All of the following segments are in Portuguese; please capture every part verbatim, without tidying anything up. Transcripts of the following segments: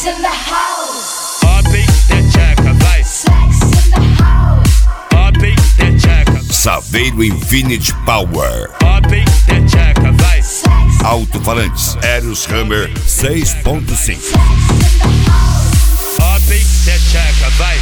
in the house. Up e tcheca, vai. Sex in the house. Up e tcheca. Saveiro Infinity Power. Up e tcheca, vai. Alto-falantes Eros Hammer seis ponto cinco. Up e tcheca, vai.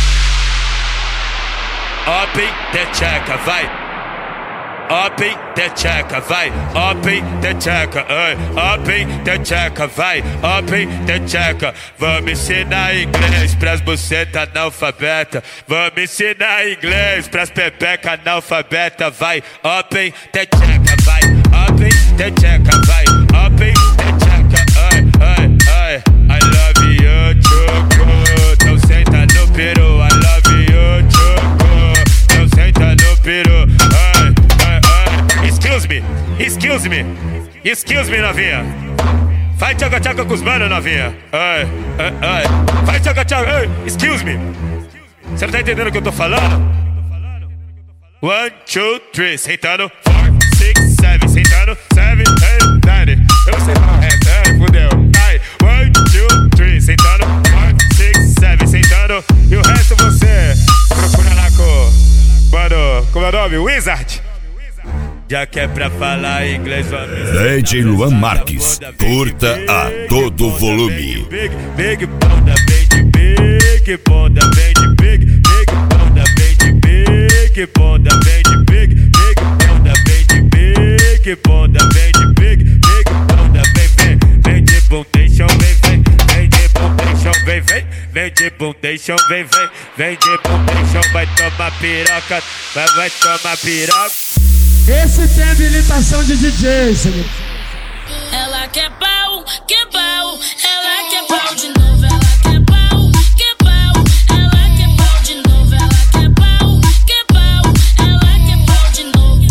Up e tcheca, vai. Up e tcheca, vai. Up e tcheca, ai. Up e tcheca, vai. Up e tcheca. Vamos ensinar inglês pras buceta analfabeta. Vamos ensinar inglês pras pepeca analfabeta, vai. Up e tcheca, vai. Up e tcheca, vai. Up e tcheca, ai, ai, ai. I love you, choco. Então senta no peru. I love you, choco. Então senta no peru. Ai, ai, ai. Excuse me, excuse me, excuse me, novinha. Vai tchaca tchaca com os manos, novinha. Ai, ai, ai. Vai tchaca tchaca, ai, excuse me. Você não tá entendendo o que eu tô falando? One, two, three, sentando. Four, six, seven, sentando. Seven, eight, nine. Eu sei falar essa, ai, fudeu. Ai, one, two, three, sentando. Four, six, seven, sentando. E o resto você procura lá com... Mano, como é o nome? Wizard. Já que é pra falar inglês, vamos... D J Luan Marques, curta a todo volume. Big, big, bunda, big, big, bunda, big, big, big, bunda, big, big, bunda, big, big, big, bunda, big, big, bunda, big, big, big, bunda, vem, vem, vem de bundation, vem, vem, vem de bundation, vem, vem, vem de bundation, vem, vem, vem de bundation, vai tomar piroca, vai, vai tomar piroca. Esse tem habilitação de D J, senhor. Ela quer pau, quer pau, ela quer pau de novo, ela quer pau, quer pau, ela quer pau de novo, ela quer pau, quer pau, ela quer pau de novo.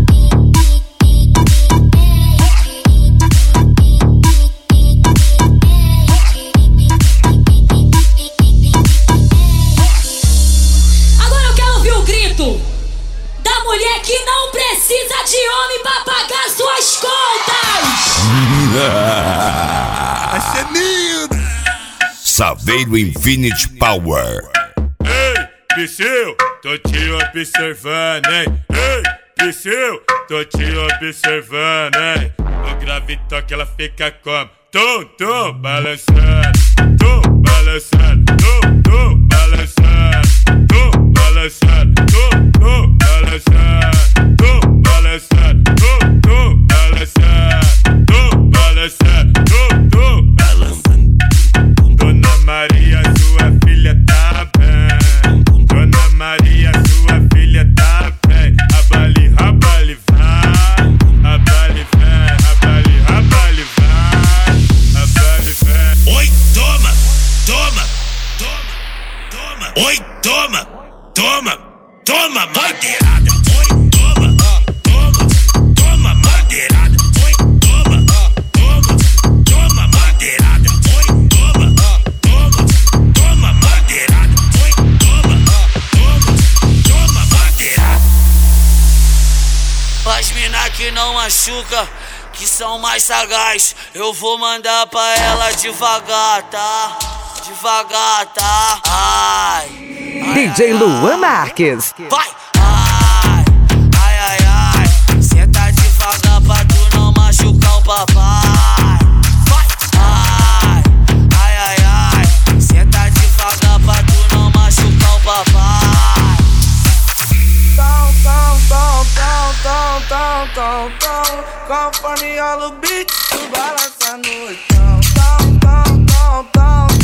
Agora eu quero ouvir o grito da mulher que não precisa de homem pra pagar suas contas. Vai ser lindo. Saveiro Infinity Power. Ei, Psyu, tô te observando, hein? Ei, Psyu, tô te observando, hein? No grave toque ela fica como? Tum, tum, balançando. Tum, balançando. Tum, tum, balançando. Tum, balançando. Tum, tum, balançando. Tum, balançando. Tum, tum, balançando. Tum, balançando. Tum, tum, balançando. Dona Maria, sua filha tá bem. Dona Maria, sua filha tá bem. Abali, abali, vai. Abali, vem. Abali, abali, vai. Abali, vem. Oi, toma, toma, toma, toma. Oi, toma, toma, toma, madeirada. Oi, toma, toma, toma, madeirada. Oi, toma, toma, toma, madeirada. Oi, toma, toma, toma, madeirada. Oi, toma, toma, toma, madeirada. As mina que não machuca, que são mais sagaz, eu vou mandar pra ela devagar, tá? Devagar, tá? Ai, ai D J ai, Luan Marques. vai! Ai, ai, ai, ai. Senta devagar pra tu não machucar o papai. Vai! Ai, ai, ai, ai. Senta devagar pra tu não machucar o papai. Tom, tom, tom, tom, tom, tom, tom, tom. Conforme rola o beat, tu balança no chão. Tom, tom, tom, tom.